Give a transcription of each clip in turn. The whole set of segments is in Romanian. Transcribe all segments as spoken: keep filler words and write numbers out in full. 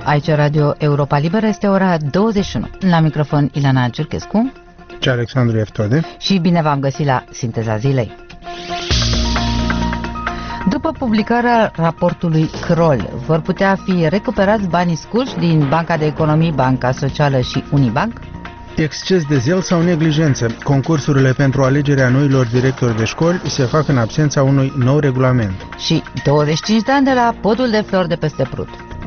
Aici Radio Europa Liberă, este ora douăzeci și unu. La microfon Ilana Ciurchescu și Alexandru Eftode. Și bine v-am găsit la Sinteza Zilei. După publicarea raportului Kroll, vor putea fi recuperați banii scurși din Banca de Economii, Banca Socială și Unibanc? Exces de zel sau neglijență. Concursurile pentru alegerea noilor directori de școli se fac în absența unui nou regulament. Și douăzeci și cinci de ani de la podul de flori de peste Prut.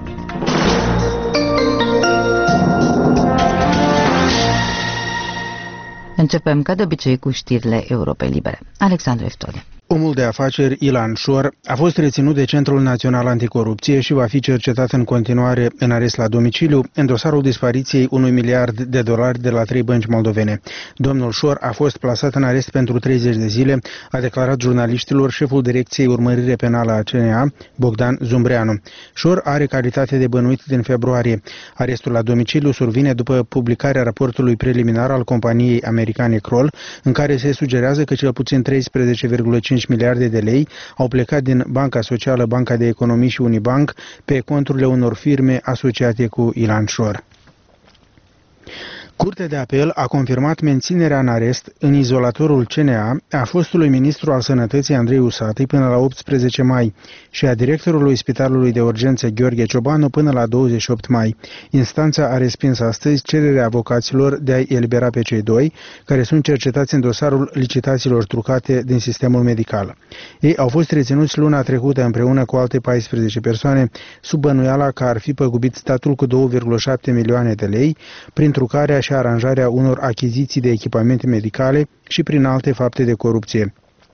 Începem ca de obicei cu știrile Europei Libere. Alexandru Eftode. Omul de afaceri Ilan Shor a fost reținut de Centrul Național Anticorupție și va fi cercetat în continuare în arest la domiciliu în dosarul dispariției unui miliard de dolari de la trei bănci moldovene. Domnul Shor a fost plasat în arest pentru treizeci de zile, a declarat jurnaliștilor șeful Direcției Urmărire Penală a C N A, Bogdan Zumbreanu. Shor are calitate de bănuit din februarie. Arestul la domiciliu survine după publicarea raportului preliminar al companiei americane Kroll, în care se sugerează că cel puțin treisprezece virgulă cinci miliarde de lei au plecat din Banca Socială, Banca de Economii și Unibanc pe conturile unor firme asociate cu Ilan Shor. Curtea de apel a confirmat menținerea în arest în izolatorul C N A a fostului ministru al Sănătății Andrei Usatăi până la optsprezece mai și a directorului Spitalului de Urgență Gheorghe Ciobanu până la douăzeci și opt mai. Instanța a respins astăzi cererea avocaților de a-i elibera pe cei doi, care sunt cercetați în dosarul licitațiilor trucate din sistemul medical. Ei au fost reținuți luna trecută împreună cu alte paisprezece persoane sub bănuiala că ar fi păgubit statul cu două virgulă șapte milioane de lei prin trucarea și aranjarea unor achiziții de echipamente medicale și prin alte fapte de corupție.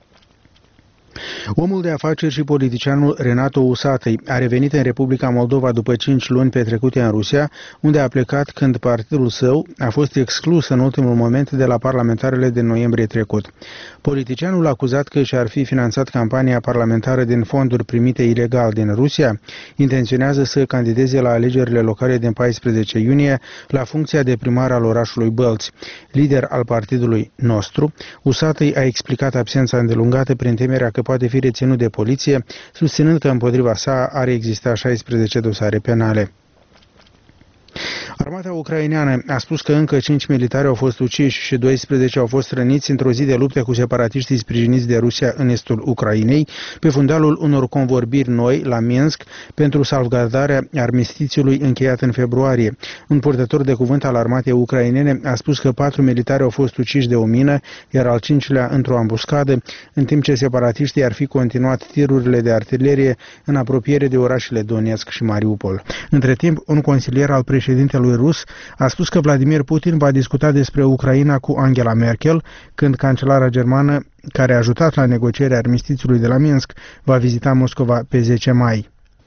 Omul de afaceri și politicianul Renato Usatăi a revenit în Republica Moldova după cinci luni petrecute în Rusia, unde a plecat când partidul său a fost exclus în ultimul moment de la parlamentarele de noiembrie trecut. Politicianul acuzat că și-ar fi finanțat campania parlamentară din fonduri primite ilegal din Rusia, intenționează să candideze la alegerile locale din paisprezece iunie la funcția de primar al orașului Bălți. Lider al partidului nostru, Usatăi a explicat absența îndelungată prin temerea că poate fi reținut de poliție, susținând că împotriva sa ar exista șaisprezece dosare penale. Armata ucraineană a spus că încă cinci militari au fost uciși și doisprezece au fost răniți într-o zi de lupte cu separatiștii sprijiniți de Rusia în estul Ucrainei, pe fundalul unor convorbiri noi la Minsk pentru salvgardarea armistițiului încheiat în februarie. Un purtător de cuvânt al armatei ucrainene a spus că patru militari au fost uciși de o mină, iar al cincilea într-o ambuscadă, în timp ce separatiștii ar fi continuat tirurile de artilerie în apropiere de orașele Donetsk și Mariupol. Între timp, un consilier al președintelui rus a spus că Vladimir Putin va discuta despre Ucraina cu Angela Merkel, când cancelara germană, care a ajutat la negocierea armistițiului de la Minsk, va vizita Moscova pe zece mai.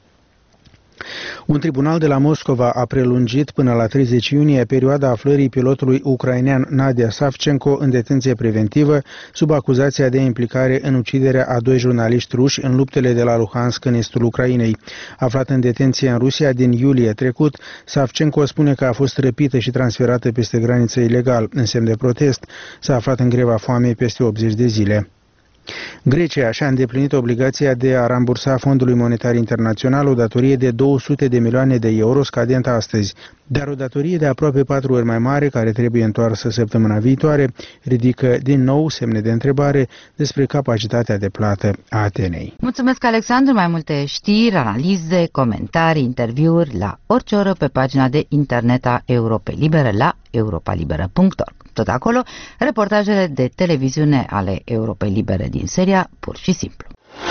Un tribunal de la Moscova a prelungit până la treizeci iunie perioada aflării pilotului ucrainean Nadia Savchenko în detenție preventivă sub acuzația de implicare în uciderea a doi jurnaliști ruși în luptele de la Luhansk în estul Ucrainei. Aflat în detenție în Rusia din iulie trecut, Savchenko spune că a fost răpită și transferată peste graniță ilegal în semn de protest. S-a aflat în greva foamei peste optzeci de zile. Grecia și-a îndeplinit obligația de a rambursa Fondului Monetar Internațional o datorie de două sute de milioane de euro scadentă astăzi, dar o datorie de aproape patru ori mai mare, care trebuie întoarsă săptămâna viitoare, ridică din nou semne de întrebare despre capacitatea de plată a Atenei. Mulțumesc, Alexandru. Mai multe știri, analize, comentarii, interviuri la orice oră pe pagina de internet a Europei Libere la europa liberă punct org. Tot acolo, reportajele de televiziune ale Europei Libere din seria Pur și Simplu.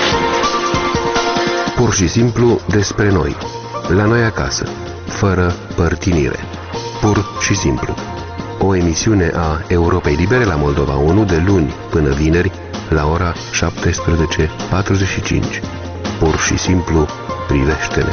Pur și simplu despre noi, la noi acasă, fără părtinire. Pur și simplu. O emisiune a Europei Libere la Moldova unu de luni până vineri la ora șaptesprezece patruzeci și cinci. Pur și simplu privește-ne.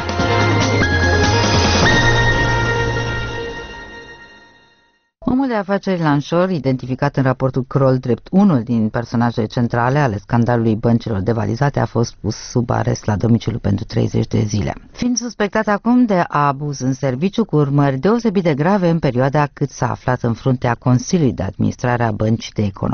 Omul de afaceri Ilan Shor, identificat în raportul Kroll drept unul din personajele centrale ale scandalului băncilor devalizate, a fost pus sub arest la domiciliu pentru treizeci de zile. Fiind suspectat acum de abuz în serviciu cu urmări deosebit de grave în perioada cât s-a aflat în fruntea Consiliului de Administrare a Băncii de Economii.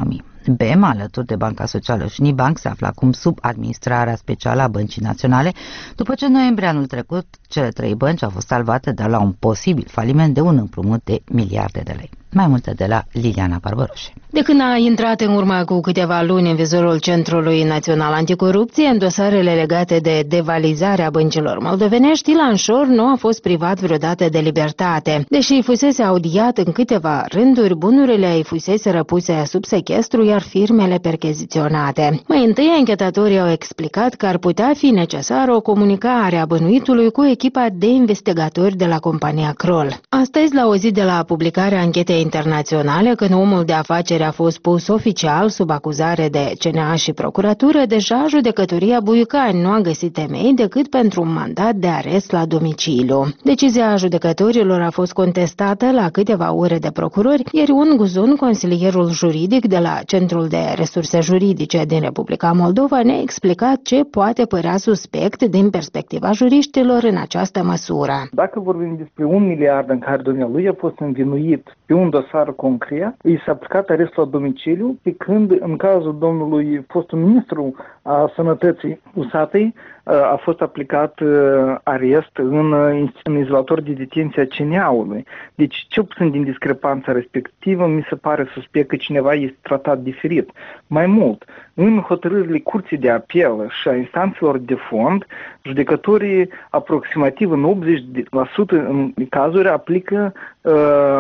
B E M, alături de Banca Socială și Unibank, se află acum sub administrarea specială a Băncii Naționale, după ce în noiembrie anul trecut cele trei bănci au fost salvate de la un posibil faliment de un împrumut de miliarde de lei. Mai multe de la Liliana Barbăroșe. De când a intrat în urmă cu câteva luni în vizorul Centrului Național Anticorupție, în dosarele legate de devalizarea băncilor moldovenești, Ilan Șor nu a fost privat vreodată de libertate. Deși îi fusese audiat în câteva rânduri, bunurile îi fusese răpuse sub sechestru, iar firmele percheziționate. Mai întâi, anchetatorii au explicat că ar putea fi necesară o comunicare a bănuitului cu echipa de investigatori de la compania Kroll. Astăzi, la o zi de la publicarea anchetei internaționale, când omul de afaceri a fost pus oficial sub acuzare de C N A și procuratură, deja judecătoria Buicani nu a găsit temei decât pentru un mandat de arest la domiciliu. Decizia judecătorilor a fost contestată la câteva ore de procurori, iar Ion Guzun, consilierul juridic de la Centrul de Resurse Juridice din Republica Moldova, ne-a explicat ce poate părea suspect din perspectiva juriștilor în această măsură. Dacă vorbim despre un miliard în care dumnealui a fost învinuit pe un dosar concret, i s-a aplicat arestul la domiciliu, pe când în cazul domnului fostul ministru a Sănătății Usatăi a fost aplicat arest în, în izolator de detenție a C N A-ului. Deci, cel puțin din discrepanța respectivă, mi se pare suspect că cineva este tratat diferit. Mai mult, în hotărârile Curții de Apel și a instanțelor de fond, judecătorii aproximativ în optzeci la sută în cazuri aplică uh,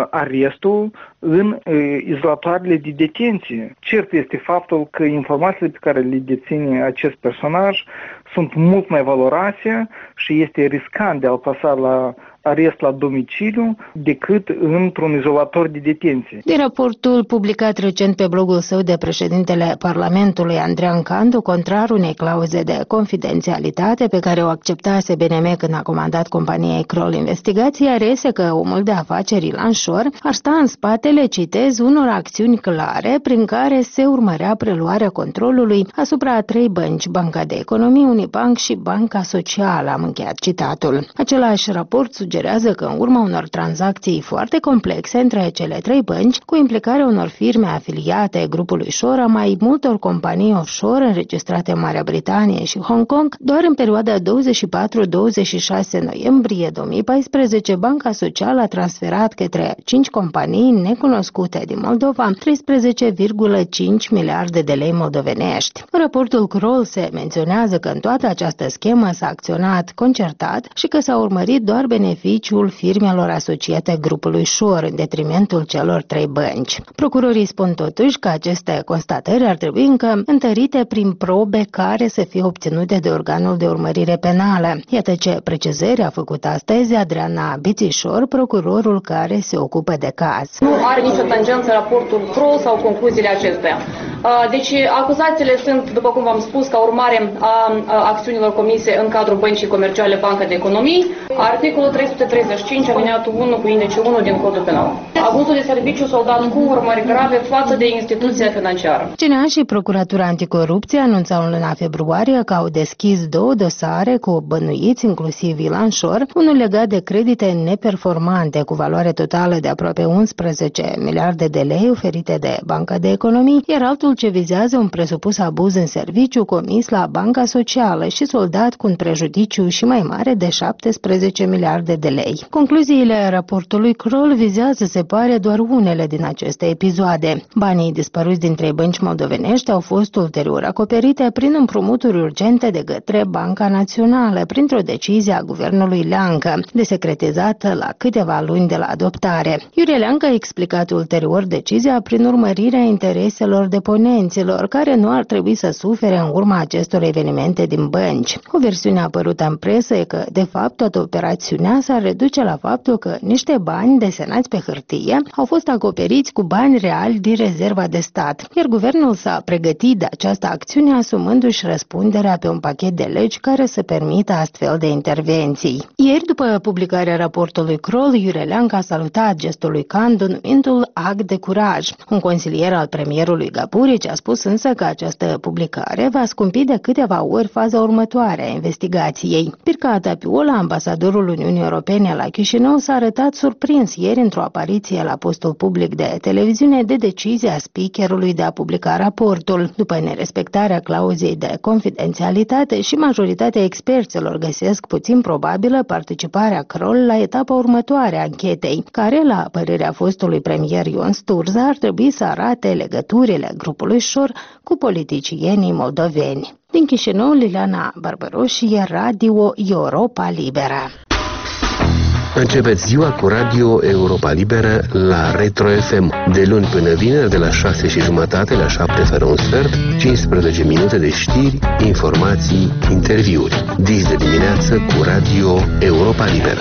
arestul în uh, izolatoarele de detenție. Cert este faptul că informațiile pe care le deține acest personaj sunt mult mai valoroase și este riscant de a-l plasa la arest la domiciliu decât într-un izolator de detenție. De raportul publicat recent pe blogul său de președintele Parlamentului, Andrean Candu, contrar unei clauze de confidențialitate pe care o acceptase B N M când a comandat companiei Kroll investigația, reiese că omul de afaceri Ilan Șor ar sta în spatele, citez, unor acțiuni clare prin care se urmărea preluarea controlului asupra a trei bănci, Banca de Economie, Unibank și Banca Socială, am încheiat citatul. Același raport sugerează că în urma unor tranzacții foarte complexe între cele trei bănci, cu implicarea unor firme afiliate grupului Șor, a mai multor companii offshore înregistrate în Marea Britanie și Hong Kong, doar în perioada douăzeci și patru douăzeci și șase noiembrie două mii paisprezece, Banca Socială a transferat către cinci companii necunoscute din Moldova treisprezece virgulă cinci miliarde de lei moldovenești. În raportul Kroll se menționează că în toată această schemă s-a acționat concertat și că s-a urmărit doar beneficiul firmelor asociate grupului Șor în detrimentul celor trei bănci. Procurorii spun totuși că aceste constatări ar trebui încă întărite prin probe care să fie obținute de organul de urmărire penală. Iată ce precizări a făcut astăzi Adriana Bițișor, procurorul care se ocupă de caz. Nu are nicio tangență raportul Kroll sau concluziile acestuia. Deci acuzațiile sunt, după cum v-am spus, ca urmare a acțiunilor comise în cadrul Băncii Comerciale Banca de Economie, articolul trei sute treizeci și cinci, alineatul unu cu indice unu din Codul Penal. Abuzul de serviciu soldat cu urmări grave față de instituția financiară. C N A și Procuratura Anticorupție anunțau în luna februarie că au deschis două dosare cu bănuiți, inclusiv Ilan Șor, unul legat de credite neperformante cu valoare totală de aproape unsprezece miliarde de lei oferite de Banca de Economie, iar altul ce vizează un presupus abuz în serviciu comis la Banca Socială și soldat cu un prejudiciu și mai mare de șaptesprezece miliarde de lei. Concluziile raportului Kroll vizează, se pare, doar unele din aceste episoade. Banii dispăruți din trei bănci moldovenești au fost ulterior acoperite prin împrumuturi urgente de către Banca Națională, printr-o decizie a guvernului Leancă, desecretizată la câteva luni de la adoptare. Iurie Leancă a explicat ulterior decizia prin urmărirea intereselor deponenților, care nu ar trebui să sufere în urma acestor evenimente din bănci. O versiune apărută în presă e că, de fapt, toată operațiunea s-ar reduce la faptul că niște bani desenați pe hârtie au fost acoperiți cu bani reali din rezerva de stat, iar guvernul s-a pregătit de această acțiune asumându-și răspunderea pe un pachet de legi care să permită astfel de intervenții. Ieri, după publicarea raportului Kroll, Iurie Leancă a salutat gestul lui Candu numindu-l act de curaj. Un consilier al premierului Gapuri Burici a spus însă că această publicare va scumpi de câteva ori faza următoare a investigației. Pirca Tapiul, ambasadorul Uniunii Europene la Chișinău, s-a arătat surprins ieri într-o apariție la postul public de televiziune de decizia speakerului de a publica raportul. După nerespectarea clauzei de confidențialitate și majoritatea experților găsesc puțin probabilă participarea Kroll la etapa următoare a anchetei, care, la părerea fostului premier Ion Sturza, ar trebui să arate legăturile grupului Șor cu politicienii moldoveni. Din Chișinău, Liliana Barbaroșie, Radio Europa Liberă. Începeți ziua cu Radio Europa Liberă la Retro F M, de luni până vineri, de la șase și jumătate la șapte fără un sfert, cincisprezece minute de știri, informații, interviuri. Dis de dimineață cu Radio Europa Liberă.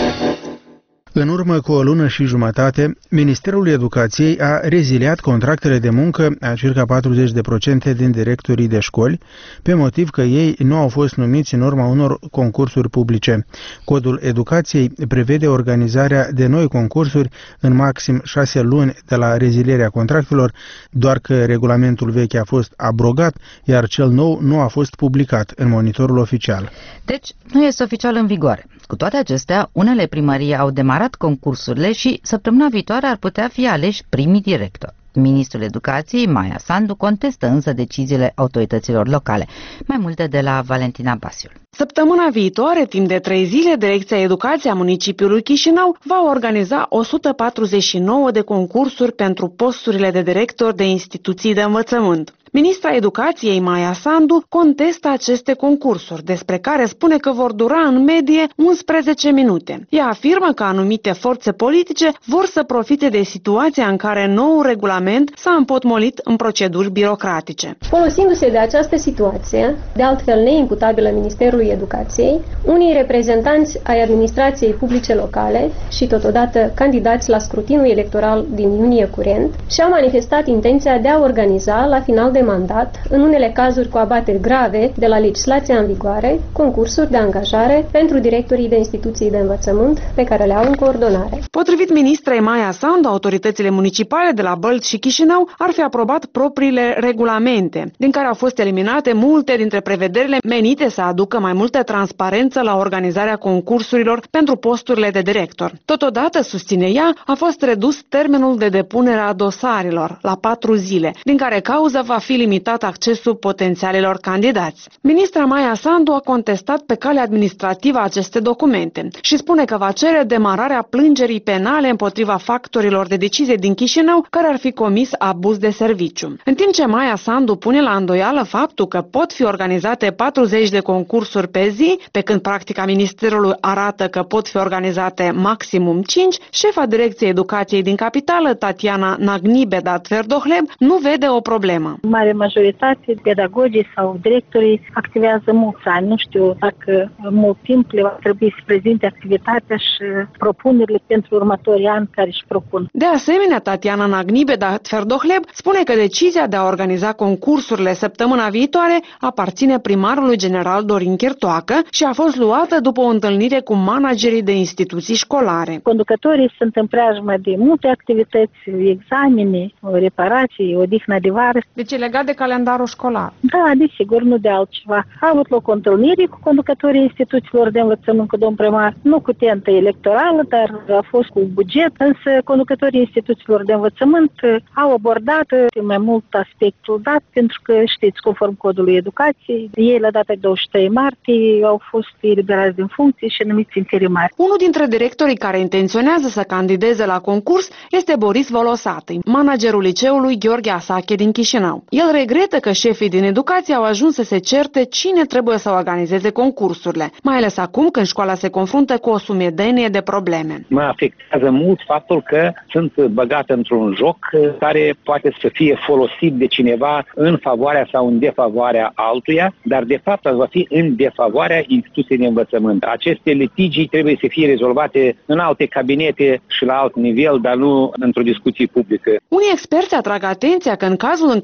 În urmă cu o lună și jumătate, Ministerul Educației a reziliat contractele de muncă a circa patruzeci de procente din directorii de școli, pe motiv că ei nu au fost numiți în urma unor concursuri publice. Codul Educației prevede organizarea de noi concursuri în maxim șase luni de la rezilierea contractelor, doar că regulamentul vechi a fost abrogat, iar cel nou nu a fost publicat în monitorul oficial. Deci, nu este oficial în vigoare. Cu toate acestea, unele primării au demarat concursurile și săptămâna viitoare ar putea fi aleși primii directori. Ministrul Educației, Maia Sandu, contestă însă deciziile autorităților locale. Mai multe de la Valentina Basiul. Săptămâna viitoare, timp de trei zile, Direcția Educației a municipiului Chișinău va organiza o sută patruzeci și nouă de concursuri pentru posturile de director de instituții de învățământ. Ministra Educației, Maia Sandu, contestă aceste concursuri, despre care spune că vor dura în medie unsprezece minute. Ea afirmă că anumite forțe politice vor să profite de situația în care noul regulament s-a împotmolit în proceduri birocratice. Folosindu-se de această situație, de altfel neimputabilă Ministerului Educației, unii reprezentanți ai administrației publice locale și totodată candidați la scrutinul electoral din iunie curent și-au manifestat intenția de a organiza la final de mandat, în unele cazuri cu abateri grave de la legislația în vigoare, concursuri de angajare pentru directorii de instituții de învățământ pe care le au în coordonare. Potrivit ministrei Maia Sandu, autoritățile municipale de la Bălți și Chișinău ar fi aprobat propriile regulamente, din care au fost eliminate multe dintre prevederile menite să aducă mai multă transparență la organizarea concursurilor pentru posturile de director. Totodată, susține ea, a fost redus termenul de depunere a dosarelor la patru zile, din care cauza va fi limitat accesul potențialilor candidați. Ministra Maia Sandu a contestat pe cale administrativă aceste documente și spune că va cere demararea plângerii penale împotriva factorilor de decizie din Chișinău care ar fi comis abuz de serviciu. În timp ce Maia Sandu pune la îndoială faptul că pot fi organizate patruzeci de concursuri pe zi, pe când practica Ministerului arată că pot fi organizate maximum cinci, șefa Direcției Educației din capitală, Tatiana Nagnibedat-Verdohleb, nu vede o problemă. Mare majoritate, pedagogii sau directorii activează mulți ani. Nu știu dacă mult timp le va trebui să prezinte activitatea și propunerile pentru următorii ani care își propun. De asemenea, Tatiana Nagnibedat-Verdohleb spune că decizia de a organiza concursurile săptămâna viitoare aparține primarului general Dorin Chirtoacă și a fost luată după o întâlnire cu managerii de instituții școlare. Conducătorii sunt în preajmă de multe activități, examene, reparații, odihnă de vară. Deci e legat de calendarul școlar. Da, desigur, nu de altceva. A avut loc o întâlnire cu conducătorii instituțiilor de învățământ cu domn primar, nu cu tentă electorală, dar a fost cu buget, însă conducătorii instituțiilor de învățământ au abordat mai mult aspectul dat, pentru că, știți, conform codului educației, ei la data douăzeci și trei martie au fost eliberați din funcție și numiți interimari. Unul dintre directorii care intenționează să candideze la concurs este Boris Volosati, managerul liceului Gheorghe Asache din Chișinău. El regretă că șefii din educație au ajuns să se certe cine trebuie să organizeze concursurile, mai ales acum când școala se confruntă cu o sumedenie de probleme. Mă afectează mult faptul că sunt băgat într-un joc care poate să fie folosit de cineva în favoarea sau în defavoarea altuia, dar de fapt va fi în defavoarea instituției de învățământ. Aceste litigii trebuie să fie rezolvate în alte cabinete și la alt nivel, dar nu într-o discuție publică. Unii experți atrag atenția că în cazul în care primăria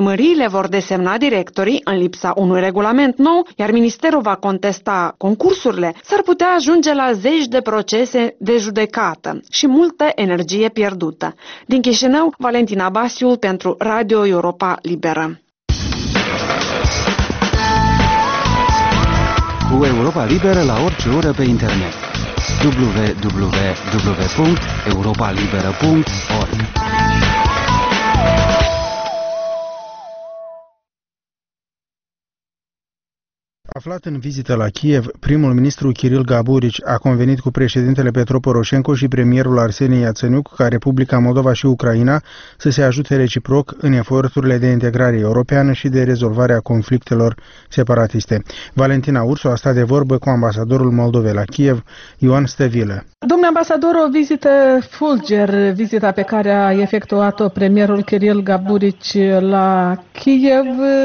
primăriile vor desemna directorii în lipsa unui regulament nou, iar ministerul va contesta concursurile, s-ar putea ajunge la zeci de procese de judecată și multă energie pierdută. Din Chișinău, Valentina Basiul pentru Radio Europa Liberă. Cu Europa Liberă la orice oră pe internet. w w w punct europa liberă punct org Aflat în vizită la Kiev, primul ministru Kiril Gaburici a convenit cu președintele Petro Poroșenko și premierul Arsenie Iatsenuc ca Republica Moldova și Ucraina să se ajute reciproc în eforturile de integrare europeană și de rezolvare a conflictelor separatiste. Valentina Ursu a stat de vorbă cu ambasadorul Moldovei la Kiev, Ioan Stăvilă. Domnule ambasador, o vizită fulger, vizita pe care a efectuat-o premierul Kiril Gaburici la Kiev.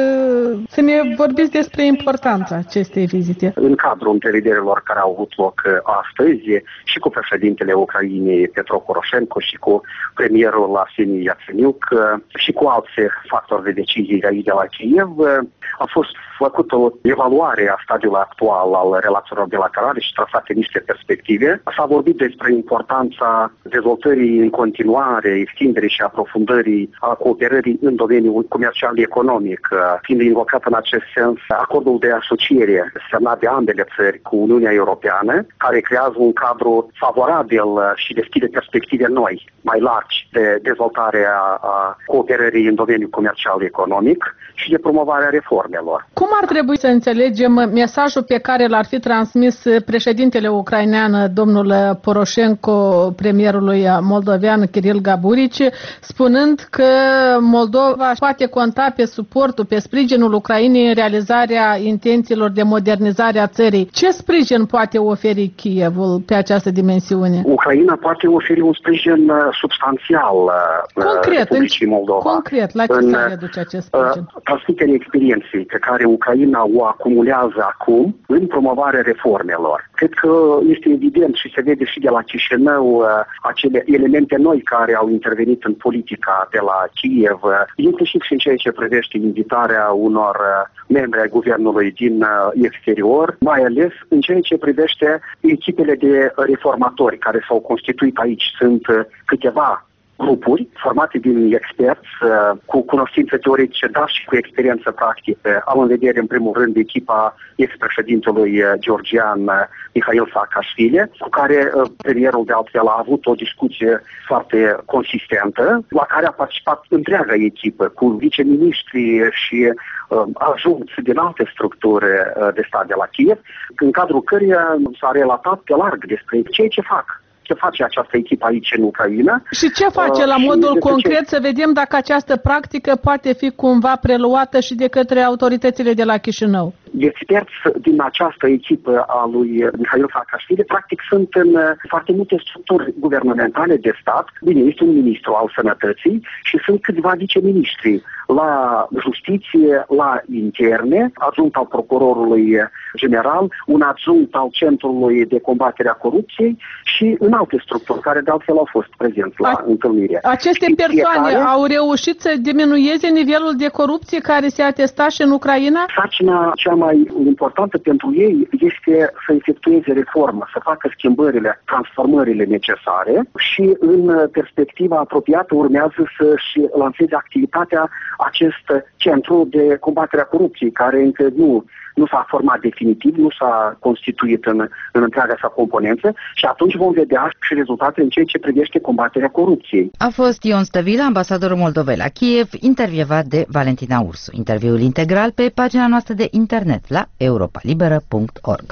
Să ne vorbiți despre importanța acestei vizite. În cadrul întrevederilor care au avut loc astăzi și cu președintele Ucrainei Petro Poroșenko și cu premierul Arsenie Iatsenuc și cu alți factori de decizie aici de la Kiev, a fost făcută o evaluare a stadiului actual al relațiilor bilaterale și trasate niște perspective. S-a vorbit despre importanța dezvoltării în continuare, extinderii și aprofundării a cooperării în domeniul comercial economic, fiind invocat în acest sens acordul de asociere semnat de ambele țări cu Uniunea Europeană, care creează un cadru favorabil și deschide perspective noi, mai largi, de dezvoltare a, a cooperării în domeniul comercial economic și de promovarea reformelor. Cum ar trebui să înțelegem mesajul pe care l-ar fi transmis președintele ucrainean, domnul Poroșenko, premierului moldovean Kiril Gaburici, spunând că Moldova poate conta pe suportul, pe sprijinul Ucrainei în realizarea intențiilor de modernizare a țării? Ce sprijin poate oferi Kievul pe această dimensiune? Ucraina poate oferi un sprijin substanțial concret, Republicii Moldova. Concret, la ce să reduce acest sprijin? Transmiterea experienței pe care Ucraina o acumulează acum în promovarea reformelor. Cred că este evident și se vede și de la Chișinău acele elemente noi care au intervenit în politica de la Kiev, inclusiv și în ceea ce privește invitarea unor membri ai guvernului din exterior, mai ales în ceea ce privește echipele de reformatori care s-au constituit aici. Sunt câteva grupuri formate din experți cu cunoștințe teoretice, dar și cu experiență practică. Am în vedere, în primul rând, echipa ex-președintelui georgian Mihail Saakashvili, cu care premierul de altfel a avut o discuție foarte consistentă, la care a participat întreaga echipă, cu viceministri și ajunți din alte structuri de stat de la Kiev, în cadrul căreia s-a relatat pe larg despre ceea ce fac. Ce face această echipă aici în Ucraina. Și ce face la modul concret, să vedem dacă această practică poate fi cumva preluată și de către autoritățile de la Chișinău? Experți din această echipă a lui Mihail Saakashvili practic sunt în foarte multe structuri guvernamentale de stat. Bine, este un ministru al sănătății și sunt câțiva viceministri la justiție, la interne, adjunct al procurorului general, un adjunct al Centrului de Combatere a Corupției și în alte structuri care de altfel au fost prezenți la a, întâlnire. Aceste persoane fiecare au reușit să diminueze nivelul de corupție care se atesta și în Ucraina? Sarcina cea mai importantă pentru ei este să efectueze reformă, să facă schimbările, transformările necesare și în perspectiva apropiată urmează să-și lanseze activitatea acest centru de combatere a corupției, care încă nu nu s-a format definitiv, nu s-a constituit în, în întreaga sa componență și atunci vom vedea și rezultate în ceea ce privește combaterea corupției. A fost Ion Stăvilă, ambasadorul Moldovei la Kiev, intervievat de Valentina Ursu. Interviul integral pe pagina noastră de internet la europa liberă punct org.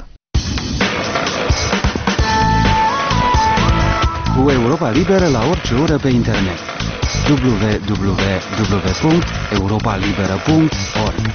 Cu Europa Liberă la orice oră pe internet. w w w punct europa liberă punct org.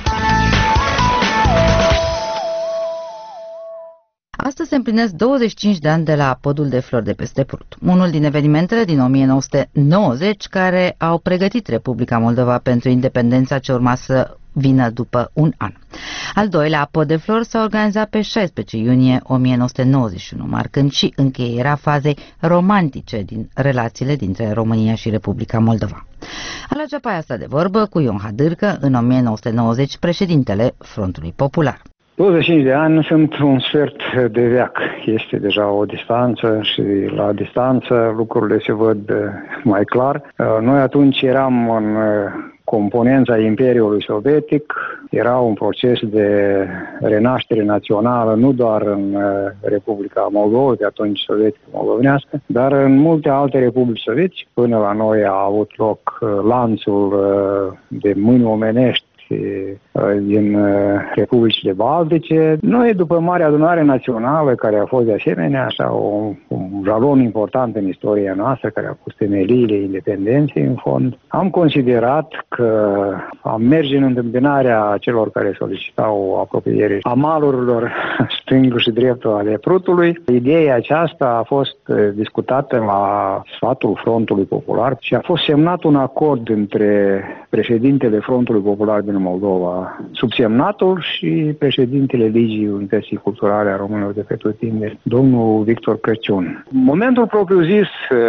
Astăzi se împlinesc douăzeci și cinci de ani de la podul de flori de peste Prut, unul din evenimentele din o mie nouă sute nouăzeci care au pregătit Republica Moldova pentru independența ce urma să vină după un an. Al doilea pod de flori s-a organizat pe șaisprezece iunie o mie nouă sute nouăzeci și unu, marcând și încheierea fazei romantice din relațiile dintre România și Republica Moldova. Alagea Paia sta de vorbă cu Ion Hadârcă, în o mie nouă sute nouăzeci președintele Frontului Popular. douăzeci și cinci de ani sunt un sfert de veac. Este deja o distanță și la distanță lucrurile se văd mai clar. Noi atunci eram în componența Imperiului Sovietic, era un proces de renaștere națională nu doar în Republica Moldova, de atunci sovietică moldovenească, dar în multe alte republici sovietice. Până la noi a avut loc lanțul de mâini omenești din Republicile Baltice. Noi, după Marea Adunare Națională, care a fost de asemenea așa un, un jalon important în istoria noastră, care a pus temeliile independenței în fond, am considerat că am merge în întâmpinarea celor care solicitau apropiere a malurilor stângul și dreptul ale Prutului. Ideea aceasta a fost discutată la sfatul Frontului Popular și a fost semnat un acord între președintele Frontului Popular din Moldova, subsemnatul, și președintele Ligii Unității Culturale a Românilor de pretutindeni, domnul Victor Crăciun. În momentul propriu-zis,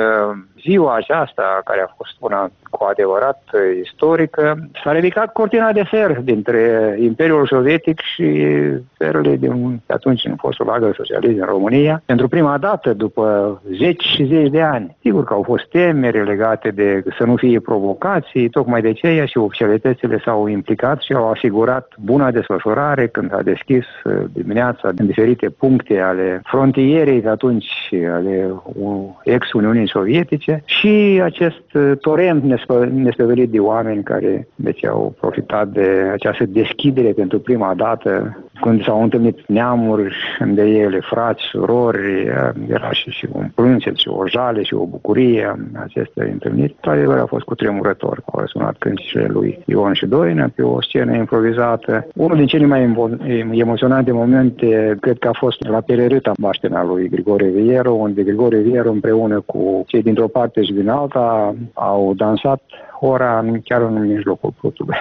ziua aceasta, care a fost una cu adevărat istorică, s-a ridicat cortina de fer dintre Imperiul Sovietic și țările din atunci în fostul lagăr socialist din România, pentru prima dată după zeci și zeci de ani. Sigur că au fost temeri legate de să nu fie provocații, tocmai de aceea și oficialitățile s-au implicat și au asigurat buna desfășurare când a deschis dimineața în diferite puncte ale frontierei de atunci, ale ex-Uniunii Sovietice, și acest torent nestăvălit de oameni care deci, au profitat de această deschidere pentru prima dată, când s-au întâlnit neamuri de ele, frați, surori, era și, și un plâncet și o jale și o bucurie aceste întâlniri. Într-adevăr a fost cutremurător. Au răsunat cântecele lui Ion și Doină pe o scenă improvizată. Unul din cele mai emoționante momente cred că a fost la Pererâta, baștena lui Grigore Vieru, unde Grigore Vieru împreună cu cei dintr-o parte și din alta au dansat ora chiar în mijlocul Prutului.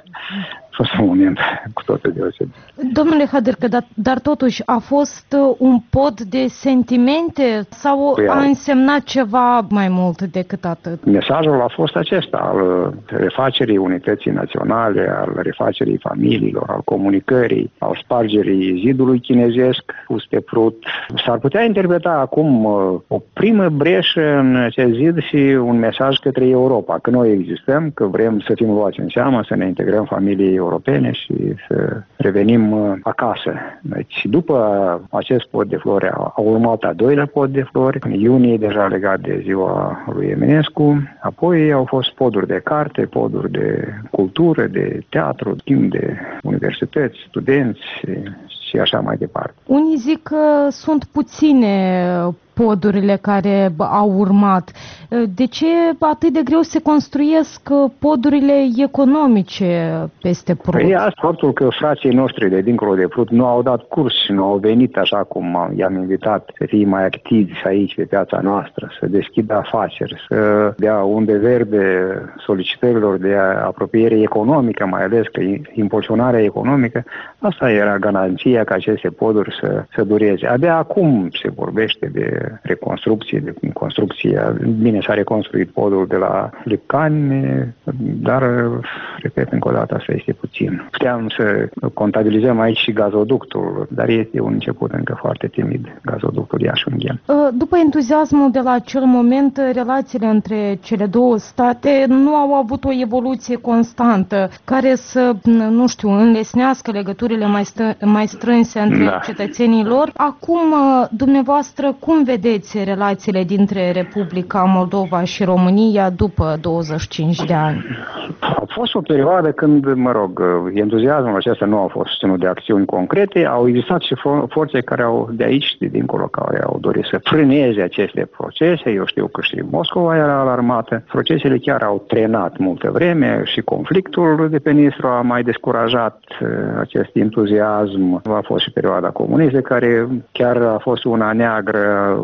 A fost un moment cu totul deosebit. Domnule Hadârcă, dar, dar totuși a fost un pod de sentimente sau păi a însemnat ceva mai mult decât atât? Mesajul a fost acesta, al refacerii unității naționale, al refacerii familiilor, al comunicării, al spargerii zidului chinezesc pus pe Prut. S-ar putea interpreta acum o primă breșă în acest zid și un mesaj către Europa, că noi existăm, că vrem să fim luați în seamă, să ne integrăm familiei europene și să revenim acasă. Deci după acest pod de flori a urmat a doilea pod de flori, în iunie deja legat de ziua lui Eminescu, apoi au fost poduri de carte, poduri de cultură, de teatru, schimb de universități, studenți și așa mai departe. Unii zic că sunt puține podurile care au urmat. De ce atât de greu se construiesc podurile economice peste Prut? Păi asta, faptul că frații noștri de dincolo de Prut nu au dat curs și nu au venit așa cum i-am invitat să fie mai activi aici pe piața noastră, să deschidă afaceri, să dea unde verde solicitărilor de apropiere economică, mai ales că impulsionarea economică, asta era garanția ca aceste poduri să, să dureze. Abia acum se vorbește de reconstrucție, de construcție. Bine, s-a reconstruit podul de la Lipcani, dar, repet încă o dată, asta este puțin. Puteam să contabilizăm aici și gazoductul, dar este un început încă foarte timid, gazoductul Iași-Ungheni. După entuziasmul de la acel moment, relațiile între cele două state nu au avut o evoluție constantă, care să, nu știu, înlesnească legăturile mai, stă, mai strânse între da. cetățenii lor. Acum, dumneavoastră, cum vedeți relațiile dintre Republica Moldova și România după douăzeci și cinci de ani? A fost o perioadă când, mă rog, entuziasmul acesta nu a fost ținut de acțiuni concrete, au existat și forțe care au de aici, de dincolo, care au dorit să frâneze aceste procese. Eu știu că și Moscova era alarmată. Procesele chiar au trenat multă vreme și conflictul de pe Nistru a mai descurajat acest entuziasm. A fost și perioada comunistă, care chiar a fost una neagră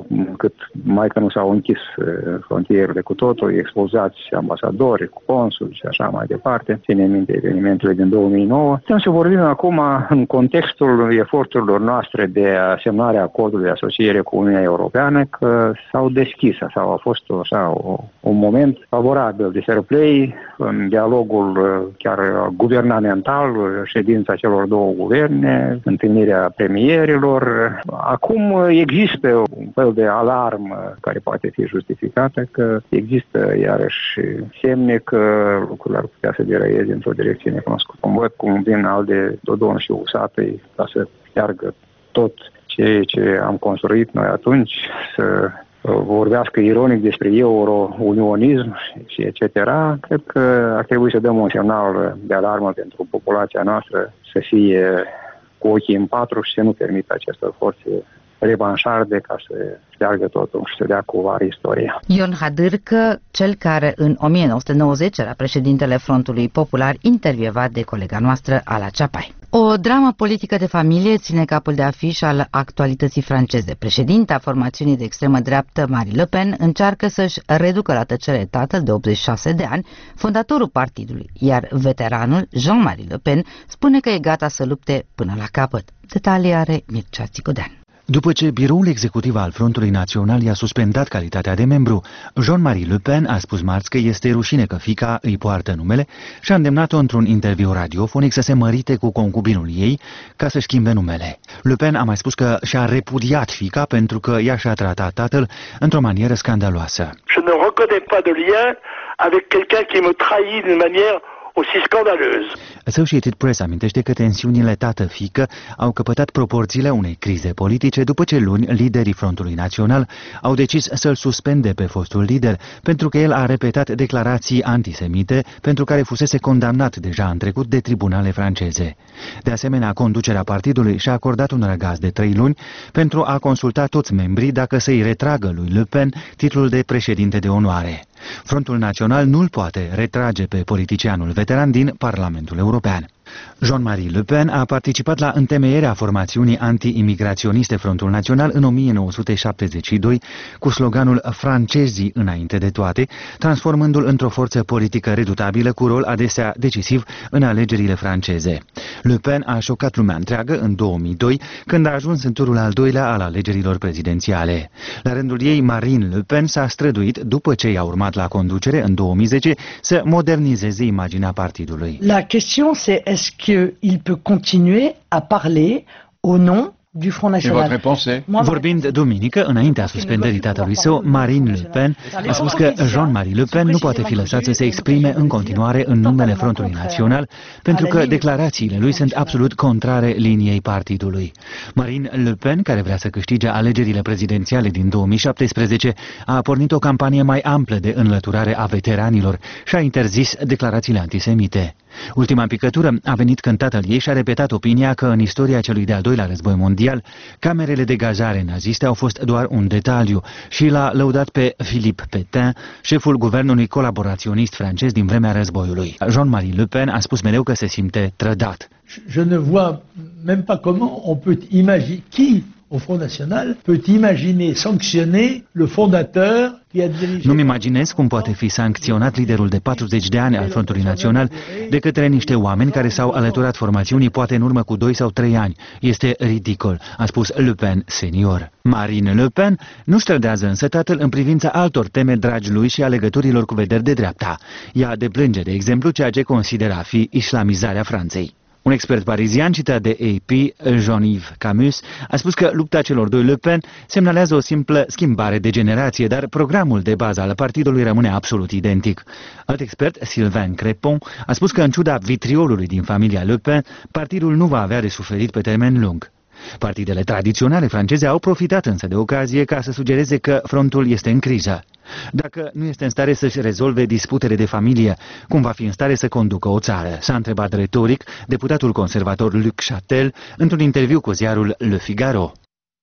cât mai că nu s-au închis frontierele cu totul, expulzați ambasadori, consuli și așa mai departe. Ține minte evenimentele din două mii nouă. Putem să vorbim acum în contextul eforturilor noastre de semnare a acordului de asociere cu Uniunea Europeană, că s-au deschis sau a fost așa o, un moment favorabil de fair play în dialogul chiar guvernamental, ședința celor două guverne, întâlnirea premierilor. Acum există un fel de alarmă care poate fi justificată, că există iarăși semne că lucrurile ar putea să deraieze într-o direcție necunoscută. Văd cum vin Alde, Dodon și Usatăi ca să șteargă tot ceea ce am construit noi atunci, să vorbească ironic despre euro-unionism și et cetera. Cred că ar trebui să dăm un semnal de alarmă pentru populația noastră să fie cu ochii în patru și să nu permită acestor forțe revanșarde ca să șteargă totul și să dea cu var istoria. Ion Hadârcă, cel care în o mie nouă sute nouăzeci era președintele Frontului Popular, intervievat de colega noastră Ala Ceapai. O dramă politică de familie ține capul de afiș al actualității franceze. Președinta formațiunii de extremă dreaptă, Marine Le Pen, încearcă să-și reducă la tăcere tatăl de optzeci și șase de ani, fondatorul partidului, iar veteranul, Jean-Marie Le Pen, spune că e gata să lupte până la capăt. Detalii are Mircea Țigodean. După ce biroul executiv al Frontului Național i-a suspendat calitatea de membru, Jean-Marie Le Pen a spus marți că este rușine că fiica îi poartă numele și a îndemnat-o într-un interviu radiofonic să se mărite cu concubinul ei ca să schimbe numele. Le Pen a mai spus că și-a repudiat fiica pentru că ea și-a tratat tatăl într-o manieră scandaloasă. Je ne reconnais pas de lien avec quelqu'un qui me trahit d'une manière aussi scandaleuse. Associated Press amintește că tensiunile tată-fiică au căpătat proporțiile unei crize politice după ce luni liderii Frontului Național au decis să-l suspende pe fostul lider pentru că el a repetat declarații antisemite pentru care fusese condamnat deja în trecut de tribunale franceze. De asemenea, conducerea partidului și-a acordat un răgaz de trei luni pentru a consulta toți membrii dacă să-i retragă lui Le Pen titlul de președinte de onoare. Frontul Național nu-l poate retrage pe politicianul veteran din Parlamentul European. Jean-Marie Le Pen a participat la întemeierea formațiunii anti-imigraționiste Frontul Național în o mie nouă sute șaptezeci și doi cu sloganul Francezii înainte de toate, transformându-l într-o forță politică redutabilă cu rol adesea decisiv în alegerile franceze. Le Pen a șocat lumea întreagă în două mii doi, când a ajuns în turul al doilea al alegerilor prezidențiale. La rândul ei, Marine Le Pen s-a străduit, după ce i-a urmat la conducere în două mii zece, să modernizeze imaginea partidului. La question c'est est-ce qu'il peut continuer à parler au nom du Front National. Vorbind duminică, înaintea suspendării tatălui său, Marine Le Pen a spus că Jean-Marie Le Pen nu poate fi lăsat să se exprime în continuare în numele Frontului Național, pentru că declarațiile lui sunt absolut contrare liniei partidului. Marine Le Pen, care vrea să câștige alegerile prezidențiale din două mii șaptesprezece, a pornit o campanie mai amplă de înlăturare a veteranilor și a interzis declarațiile antisemite. Ultima picătură a venit când tatăl ei și-a repetat opinia că în istoria celui de-al doilea război mondial, camerele de gazare naziste au fost doar un detaliu și l-a lăudat pe Philippe Pétain, șeful guvernului colaboraționist francez din vremea războiului. Jean-Marie Le Pen a spus mereu că se simte trădat. Je ne vois même pas comment on peut imaginer qui au Front National peut imaginer sanctionner le fondateur qui a dirigé. Nu-mi imaginez cum poate fi sancționat liderul de patruzeci de ani al Frontului Național de către niște oameni care s-au alăturat formațiunii poate în urmă cu doi sau trei ani. Este ridicol, a spus Le Pen senior. Marine Le Pen nu-și trădează însă tatăl în privința altor teme dragi lui și a legăturilor cu vederi de dreapta. Ea deplânge, de exemplu, ceea ce considera a fi islamizarea Franței. Un expert parizian citat de A P, Jean-Yves Camus, a spus că lupta celor doi Le Pen semnalează o simplă schimbare de generație, dar programul de bază al partidului rămâne absolut identic. Alt expert, Sylvain Crépon, a spus că în ciuda vitriolului din familia Le Pen, partidul nu va avea de suferit pe termen lung. Partidele tradiționale franceze au profitat însă de ocazie ca să sugereze că frontul este în criză. Dacă nu este în stare să-și rezolve disputele de familie, cum va fi în stare să conducă o țară? S-a întrebat retoric deputatul conservator Luc Chatel într-un interviu cu ziarul Le Figaro.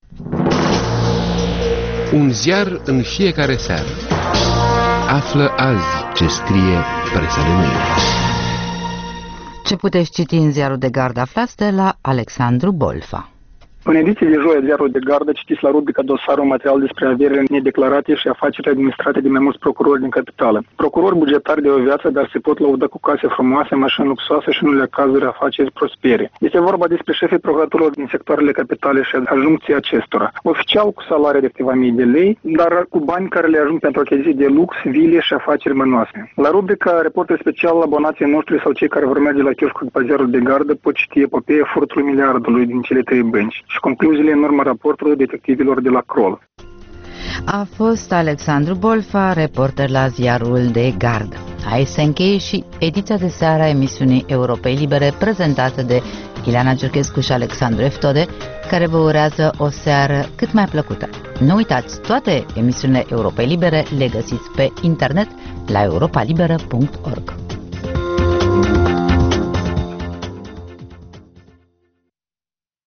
Un ziar în fiecare seară. Află azi ce scrie presa de mâine. Ce puteți citi în ziarul de gardă aflați de la Alexandru Bolfa. În ediție de joi a Ziarul de Gardă citiți la rubrica Dosarul material despre averile nedeclarate și afaceri administrate de mai mulți procurori din capitală. Procurori bugetari de o viață, dar se pot lăuda cu case frumoase, mașini luxoase și în unele cazuri afaceri prospere. Este vorba despre șefii procuratorilor din sectoarele capitale și adjuncții acestora. Oficial cu salarii de câteva mii de lei, dar cu bani care le ajung pentru achiziții de lux, vile și afaceri mănoase. La rubrica Reporter special, abonații noștri sau cei care vor merge la chioșcul după Ziarul de Gardă pot citi epopeea furtului miliardului din cele trei bănci și concluziile în urma raportului detectivilor de la Crol. A fost Alexandru Bolfa, reporter la Ziarul de Gardă. Aici se încheie și ediția de seară a emisiunii Europei Libere, prezentată de Ileana Giurchescu și Alexandru Eftode, care vă urează o seară cât mai plăcută. Nu uitați, toate emisiunile Europei Libere le găsiți pe internet la europa liberă punct org.